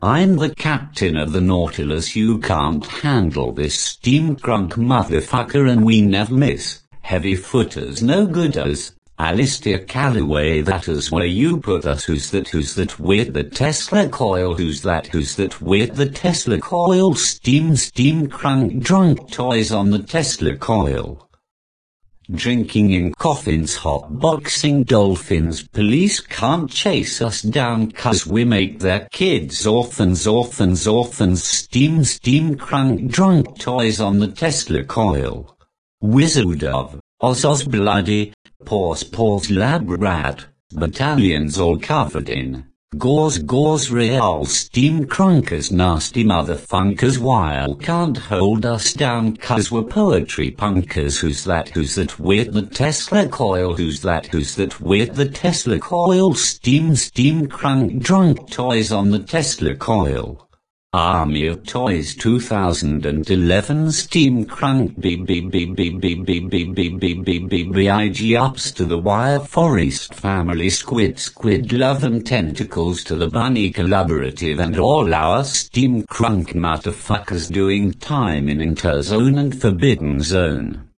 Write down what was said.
I'm the captain of the Nautilus. You can't handle this steam crunk motherfucker, and we never miss. Heavy footers, no gooders. Alistair Calloway, that is where you put us. Who's that with the Tesla coil? Who's that with the Tesla coil? Steam crunk drunk toys on the Tesla coil. Drinking in coffins, hot boxing dolphins. Police can't chase us down 'cause we make their kids orphans. Steam crunk drunk toys on the Tesla coil. Wizard of Oz bloody paws lab rat. Battalions all covered in gauze real. Steam crunkers, nasty motherfuckers. While can't hold us down 'cause we're poetry punkers. Who's that with the Tesla coil? Who's that with the Tesla coil? Steam crunk drunk toys on the Tesla coil. Army of Toys 2011 Steam Crunk BIG ups to the Wire Forest Family Squid Love and Tentacles to the Bunny Collaborative and all our Steam Crunk motherfuckers doing time in Interzone and Forbidden Zone.